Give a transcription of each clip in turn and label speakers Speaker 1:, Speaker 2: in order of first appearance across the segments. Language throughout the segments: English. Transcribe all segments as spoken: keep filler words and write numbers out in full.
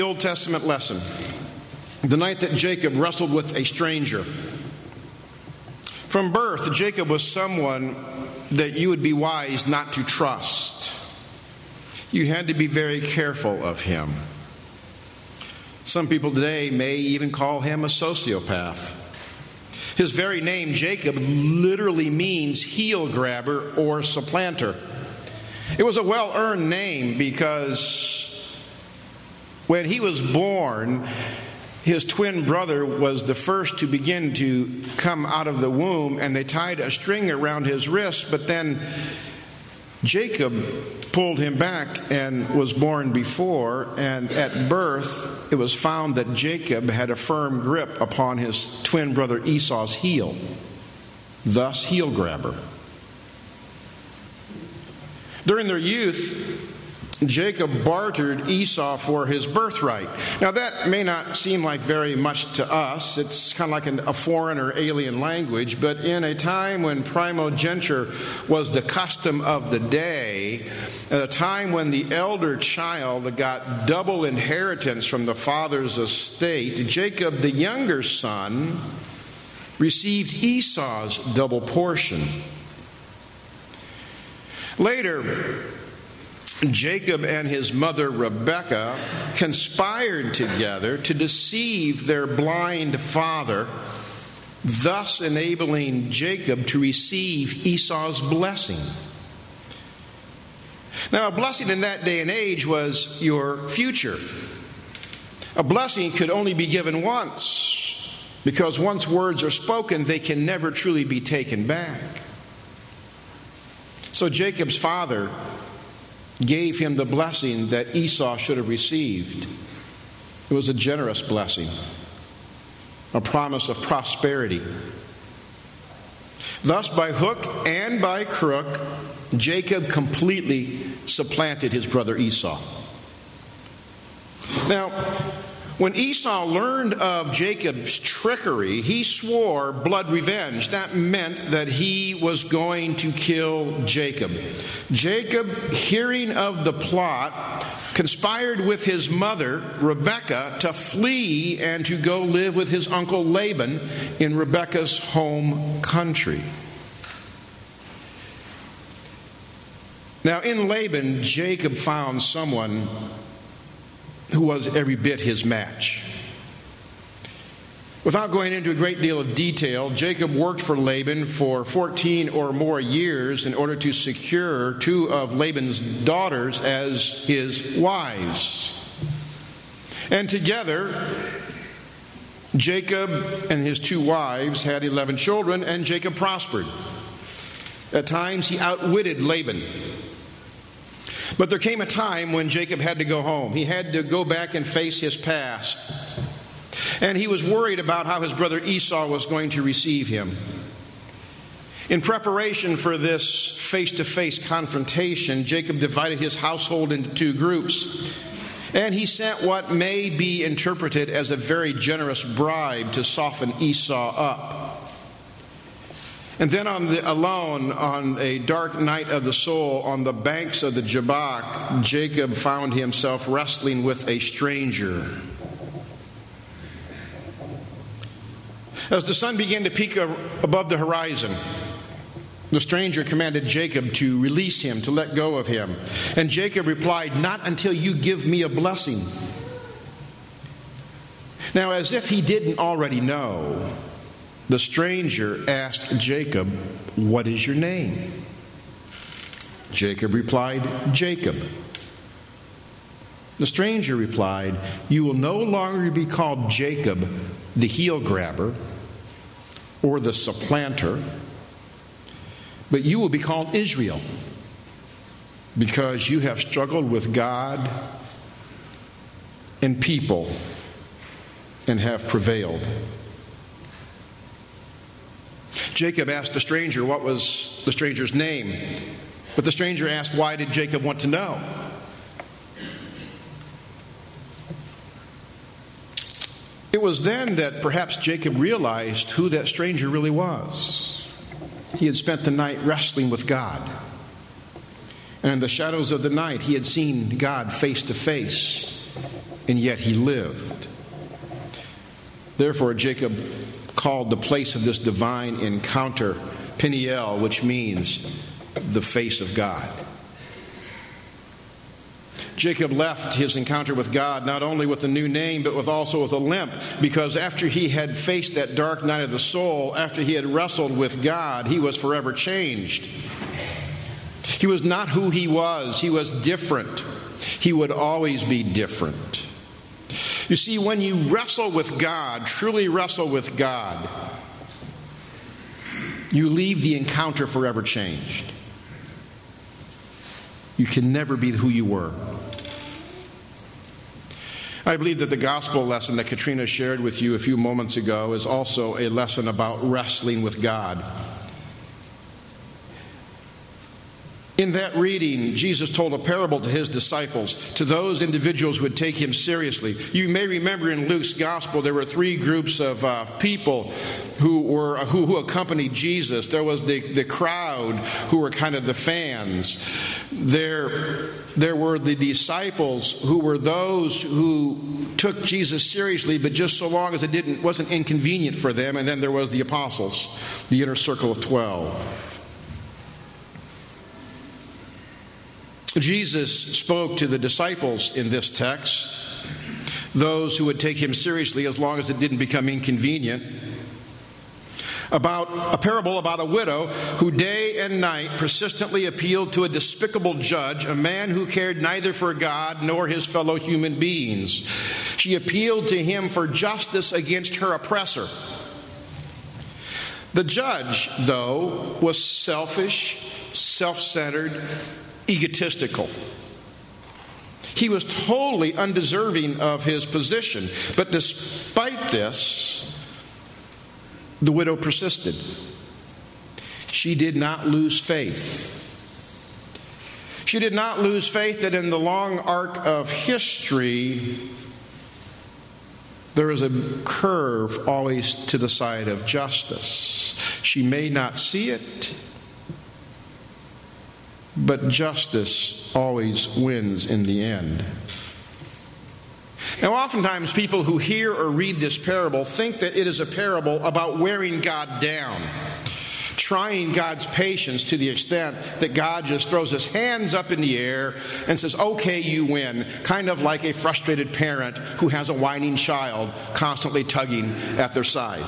Speaker 1: Old Testament lesson. The night that Jacob wrestled with a stranger. From birth, Jacob was someone that you would be wise not to trust. You had to be very careful of him. Some people today may even call him a sociopath. His very name, Jacob, literally means heel grabber or supplanter. It was a well-earned name because when he was born, his twin brother was the first to begin to come out of the womb, and they tied a string around his wrist, but then Jacob pulled him back and was born before, and at birth it was found that Jacob had a firm grip upon his twin brother Esau's heel, thus heel grabber. During their youth, Jacob bartered Esau for his birthright. Now that may not seem like very much to us. It's kind of like an, a foreign or alien language, but in a time when primogeniture was the custom of the day, at a time when the elder child got double inheritance from the father's estate, Jacob, the younger son, received Esau's double portion. Later, Jacob and his mother Rebekah conspired together to deceive their blind father, thus enabling Jacob to receive Esau's blessing. Now, a blessing in that day and age was your future. A blessing could only be given once, because once words are spoken, they can never truly be taken back. So Jacob's father gave him the blessing that Esau should have received. It was a generous blessing, a promise of prosperity. Thus, by hook and by crook, Jacob completely supplanted his brother Esau. Now, when Esau learned of Jacob's trickery, he swore blood revenge. That meant that he was going to kill Jacob. Jacob, hearing of the plot, conspired with his mother, Rebekah, to flee and to go live with his uncle Laban in Rebekah's home country. Now, in Laban, Jacob found someone who was every bit his match. Without going into a great deal of detail, Jacob worked for Laban for fourteen or more years in order to secure two of Laban's daughters as his wives. And together, Jacob and his two wives had eleven children, and Jacob prospered. At times, he outwitted Laban. But there came a time when Jacob had to go home. He had to go back and face his past. And he was worried about how his brother Esau was going to receive him. In preparation for this face-to-face confrontation, Jacob divided his household into two groups. And he sent what may be interpreted as a very generous bribe to soften Esau up. And then on the, alone, on a dark night of the soul, on the banks of the Jabbok, Jacob found himself wrestling with a stranger. As the sun began to peak above the horizon, the stranger commanded Jacob to release him, to let go of him. And Jacob replied, "Not until you give me a blessing." Now, as if he didn't already know, the stranger asked Jacob, "What is your name?" Jacob replied, "Jacob." The stranger replied, "You will no longer be called Jacob, the heel grabber, or the supplanter, but you will be called Israel, because you have struggled with God and people and have prevailed." Jacob asked the stranger what was the stranger's name. But the stranger asked, why did Jacob want to know? It was then that perhaps Jacob realized who that stranger really was. He had spent the night wrestling with God. And in the shadows of the night, he had seen God face to face. and yet he lived. Therefore, Jacob called the place of this divine encounter Peniel, which means the face of God. Jacob left his encounter with God not only with a new name, but with also with a limp, because after he had faced that dark night of the soul, after he had wrestled with God, he was forever changed. He was not who he was. He was different. He would always be different. You see, when you wrestle with God, truly wrestle with God, you leave the encounter forever changed. You can never be who you were. I believe that the gospel lesson that Katrina shared with you a few moments ago is also a lesson about wrestling with God. In that reading, Jesus told a parable to his disciples, to those individuals who would take him seriously. You may remember in Luke's gospel there were three groups of uh, people who were who, who accompanied Jesus. There was the, the crowd who were kind of the fans. There, there were the disciples who were those who took Jesus seriously, but just so long as it didn't wasn't inconvenient for them. And then there was the apostles, the inner circle of twelve. Jesus spoke to the disciples in this text, those who would take him seriously as long as it didn't become inconvenient, about a parable about a widow who day and night persistently appealed to a despicable judge, a man who cared neither for God nor his fellow human beings. She appealed to him for justice against her oppressor. The judge, though, was selfish, self-centered, egotistical. He was totally undeserving of his position. But despite this, the widow persisted. She did not lose faith. She did not lose faith that in the long arc of history, there is a curve always to the side of justice. She may not see it, but justice always wins in the end. Now, oftentimes people who hear or read this parable think that it is a parable about wearing God down, trying God's patience to the extent that God just throws his hands up in the air and says, okay, you win, kind of like a frustrated parent who has a whining child constantly tugging at their side.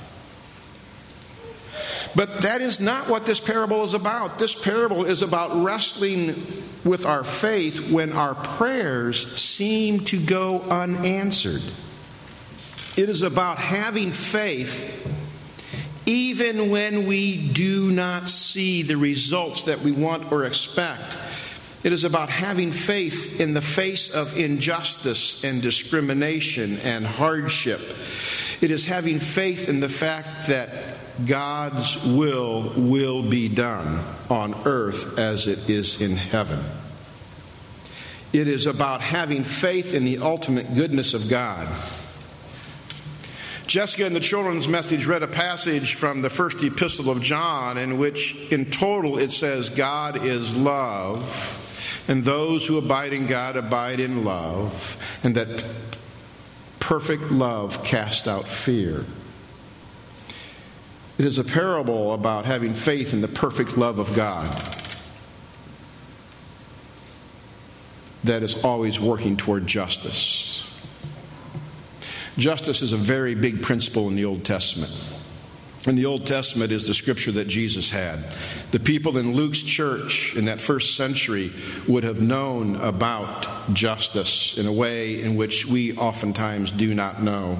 Speaker 1: But that is not what this parable is about. This parable is about wrestling with our faith when our prayers seem to go unanswered. It is about having faith even when we do not see the results that we want or expect. It is about having faith in the face of injustice and discrimination and hardship. It is having faith in the fact that God's will will be done on earth as it is in heaven. It is about having faith in the ultimate goodness of God. Jessica in the children's message read a passage from the first epistle of John in which in total it says God is love, and those who abide in God abide in love, and that perfect love casts out fear. It is a parable about having faith in the perfect love of God that is always working toward justice. Justice is a very big principle in the Old Testament. And the Old Testament is the scripture that Jesus had. The people in Luke's church in that first century would have known about justice in a way in which we oftentimes do not know.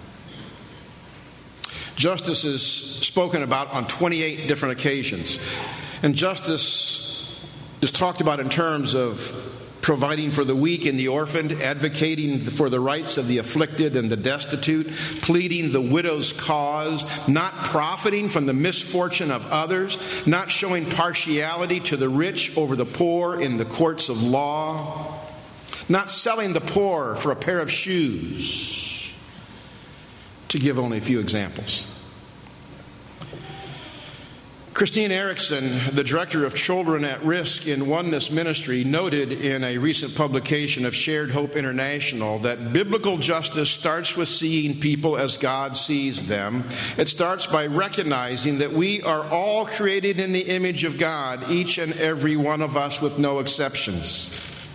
Speaker 1: Justice is spoken about on twenty-eight different occasions. And justice is talked about in terms of providing for the weak and the orphaned, advocating for the rights of the afflicted and the destitute, pleading the widow's cause, not profiting from the misfortune of others, not showing partiality to the rich over the poor in the courts of law, not selling the poor for a pair of shoes, to give only a few examples. Christine Erickson, the director of Children at Risk in Oneness Ministry, noted in a recent publication of Shared Hope International that biblical justice starts with seeing people as God sees them. It starts by recognizing that we are all created in the image of God, each and every one of us with no exceptions.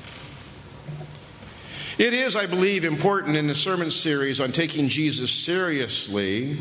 Speaker 1: It is, I believe, important in the sermon series on taking Jesus seriously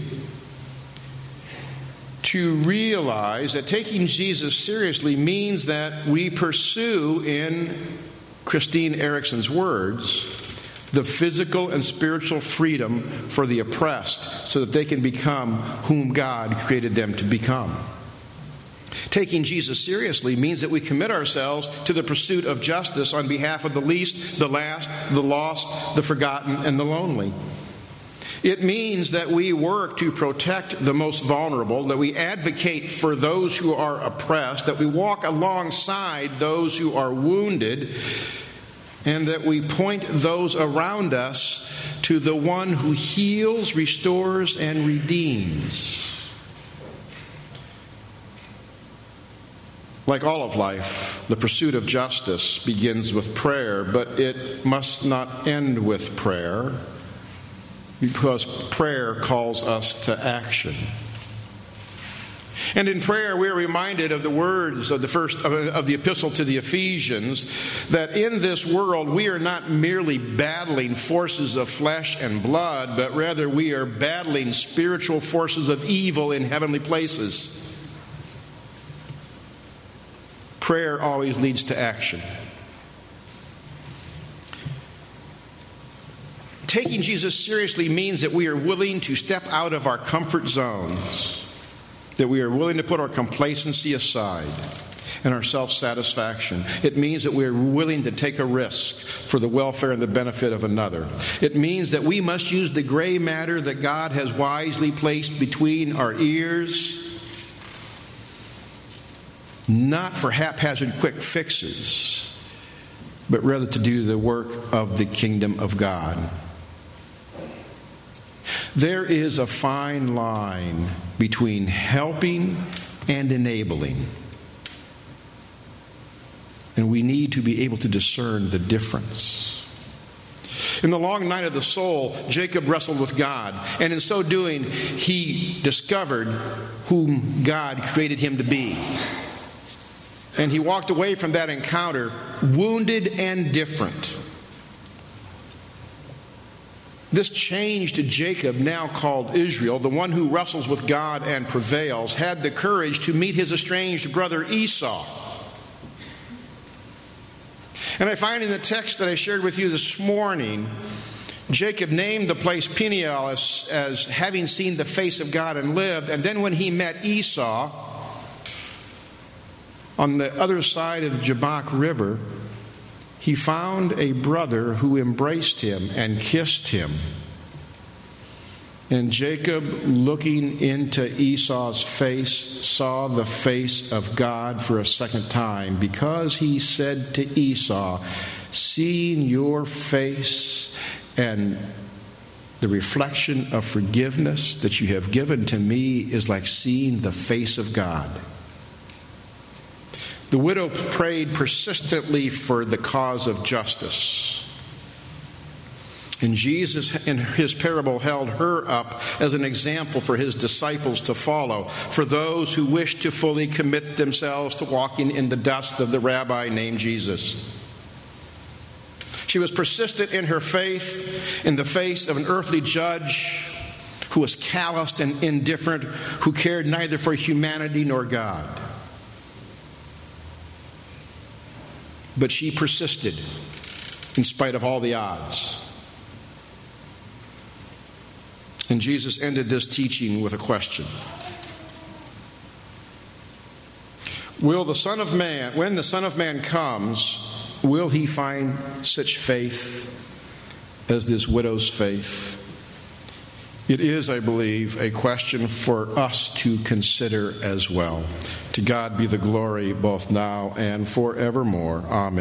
Speaker 1: to realize that taking Jesus seriously means that we pursue, in Christine Erickson's words, the physical and spiritual freedom for the oppressed so that they can become whom God created them to become. Taking Jesus seriously means that we commit ourselves to the pursuit of justice on behalf of the least, the last, the lost, the forgotten, and the lonely. It means that we work to protect the most vulnerable, that we advocate for those who are oppressed, that we walk alongside those who are wounded, and that we point those around us to the one who heals, restores, and redeems. Like all of life, the pursuit of justice begins with prayer, but it must not end with prayer, because prayer calls us to action. And in prayer, we are reminded of the words of the first of the epistle to the Ephesians, that in this world we are not merely battling forces of flesh and blood, but rather we are battling spiritual forces of evil in heavenly places. Prayer always leads to action. Taking Jesus seriously means that we are willing to step out of our comfort zones, that we are willing to put our complacency aside and our self-satisfaction. It means that we are willing to take a risk for the welfare and the benefit of another. It means that we must use the gray matter that God has wisely placed between our ears, not for haphazard quick fixes, but rather to do the work of the kingdom of God. There is a fine line between helping and enabling, and we need to be able to discern the difference. In the long night of the soul, Jacob wrestled with God, and in so doing, he discovered whom God created him to be. And he walked away from that encounter wounded and different. This changed Jacob, now called Israel, the one who wrestles with God and prevails, had the courage to meet his estranged brother Esau. And I find in the text that I shared with you this morning, Jacob named the place Peniel as, as having seen the face of God and lived. And then when he met Esau on the other side of the Jabbok River, he found a brother who embraced him and kissed him. And Jacob, looking into Esau's face, saw the face of God for a second time, because he said to Esau, "Seeing your face and the reflection of forgiveness that you have given to me is like seeing the face of God." The widow prayed persistently for the cause of justice. And Jesus, in his parable, held her up as an example for his disciples to follow, for those who wish to fully commit themselves to walking in the dust of the rabbi named Jesus. She was persistent in her faith in the face of an earthly judge who was calloused and indifferent, who cared neither for humanity nor God. But she persisted in spite of all the odds. And Jesus ended this teaching with a question. Will the Son of Man, when the Son of Man comes, will he find such faith as this widow's faith? It is, I believe, a question for us to consider as well. To God be the glory both now and forevermore. Amen.